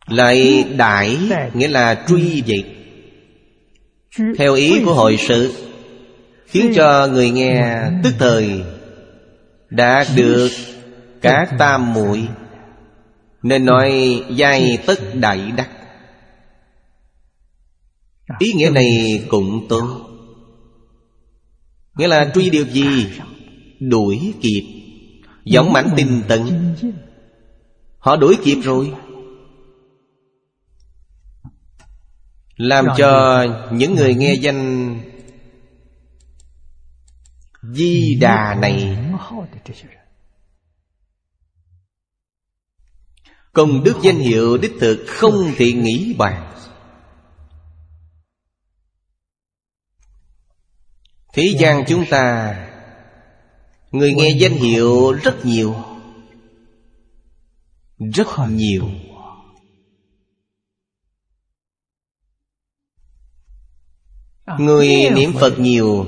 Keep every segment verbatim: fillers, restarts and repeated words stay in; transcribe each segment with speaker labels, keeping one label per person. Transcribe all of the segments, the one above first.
Speaker 1: Lại đại nghĩa là truy vậy. Theo ý của hội sự, khiến cho người nghe tức thời đạt được các tam muội, nên nói giai tất đại đắc. Ý nghĩa này cũng tốt. Nghĩa là truy điều gì? Đuổi kịp. Dũng mãnh tinh tấn, họ đuổi kịp rồi, làm cho những người nghe danh Di Đà này công đức danh hiệu đích thực không thể nghĩ bàn. Thế gian chúng ta người nghe danh hiệu rất nhiều, rất nhiều. Người niệm Phật nhiều,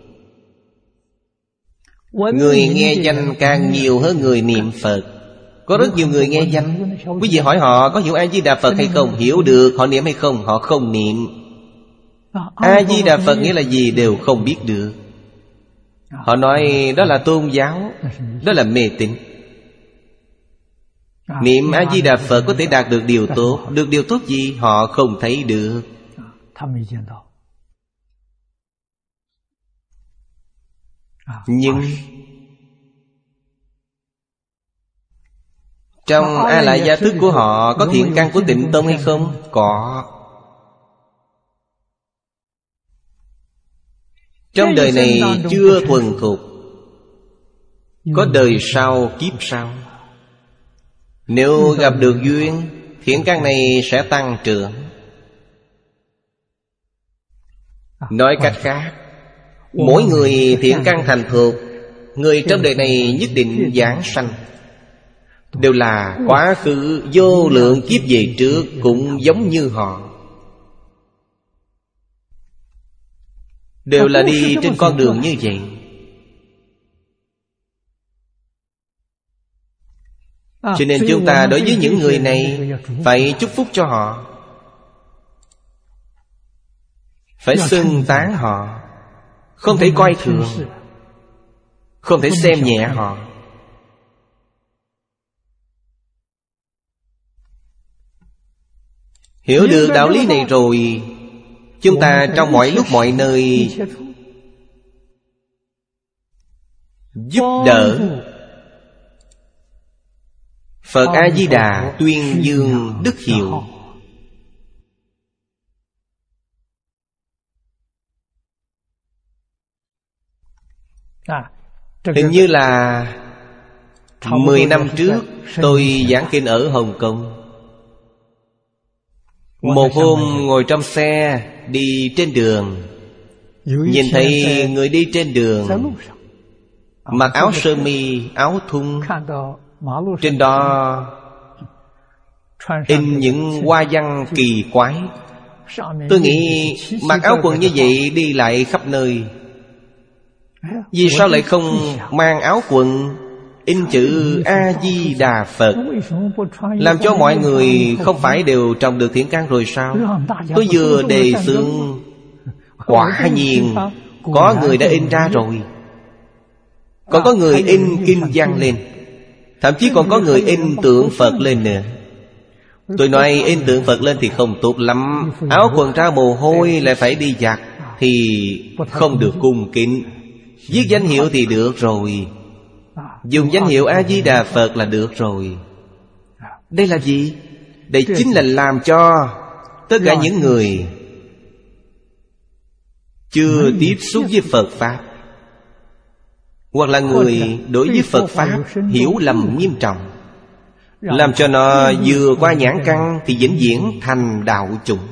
Speaker 1: người nghe danh càng nhiều hơn người niệm Phật. Có rất nhiều người nghe danh. Quý vị hỏi họ có hiểu A-di-đà Phật hay không? Hiểu được. Họ niệm hay không? Họ không niệm. A-di-đà Phật nghĩa là gì đều không biết được. Họ nói đó là tôn giáo, đó là mê tín. Niệm A-di-đà Phật có thể đạt được điều tốt. Được điều tốt gì? Họ không thấy được. Nhưng trong A Lại Gia Thức của họ có thiện căn của Tịnh Tông hay không? Có. Trong đời này chưa thuần thục, có đời sau kiếp sau. Nếu gặp được duyên, thiện căn này sẽ tăng trưởng. Nói cách khác, mỗi người thiện căn thành thục, người trong đời này nhất định giảng sanh. Đều là quá khứ vô lượng kiếp về trước, cũng giống như họ. Đều là đi trên con đường như vậy. Cho nên chúng ta đối với những người này phải chúc phúc cho họ, phải xưng tán họ, không thể coi thường, không thể xem nhẹ họ. Hiểu được đạo lý này rồi, chúng ta trong mọi lúc mọi nơi giúp đỡ Phật A-di-đà tuyên dương đức hiệu. Hình như là mười năm trước tôi giảng kinh ở Hồng Kông. Một hôm ngồi trong xe đi trên đường, nhìn thấy người đi trên đường mặc áo sơ mi, áo thun, trên đó in những hoa văn kỳ quái. Tôi nghĩ mặc áo quần như vậy đi lại khắp nơi, vì sao lại không mang áo quần in chữ A-di-đà Phật, làm cho mọi người không phải đều trồng được thiện căn rồi sao? Tôi vừa đề xướng, quả nhiên có người đã in ra rồi. Còn có người in kinh văn lên, thậm chí còn có người in tượng Phật lên nữa. Tôi nói in tượng Phật lên thì không tốt lắm. Áo quần ra mồ hôi lại phải đi giặt thì không được cung kính. Viết danh hiệu thì được rồi, dùng danh hiệu A-di-đà Phật là được rồi. Đây là gì? Đây chính là làm cho tất cả những người chưa tiếp xúc với Phật Pháp, hoặc là người đối với Phật Pháp hiểu lầm nghiêm trọng, làm cho nó vừa qua nhãn căn thì vĩnh viễn thành đạo chủng.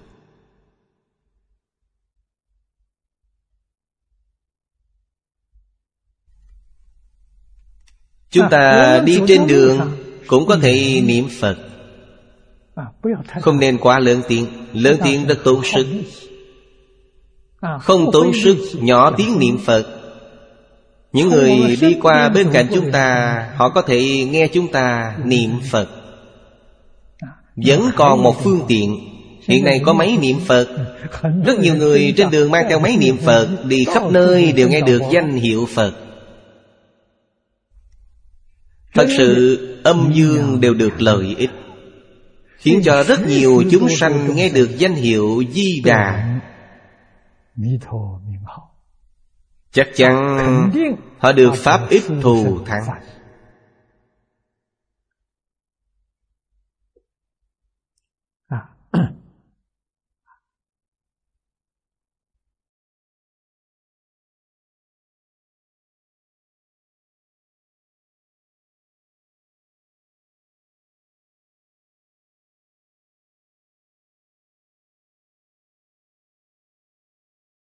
Speaker 1: Chúng ta đi trên đường cũng có thể niệm Phật, không nên quá lớn tiếng. Lớn tiếng rất tốn sức. Không tốn sức, nhỏ tiếng niệm Phật. Những người đi qua bên cạnh chúng ta, họ có thể nghe chúng ta niệm Phật. Vẫn còn một phương tiện. Hiện nay có máy niệm Phật. Rất nhiều người trên đường mang theo máy niệm Phật, đi khắp nơi đều nghe được danh hiệu Phật. Thật sự âm dương đều được lợi ích, khiến cho rất nhiều chúng sanh nghe được danh hiệu Di Đà. Chắc chắn họ được pháp ích thù thắng.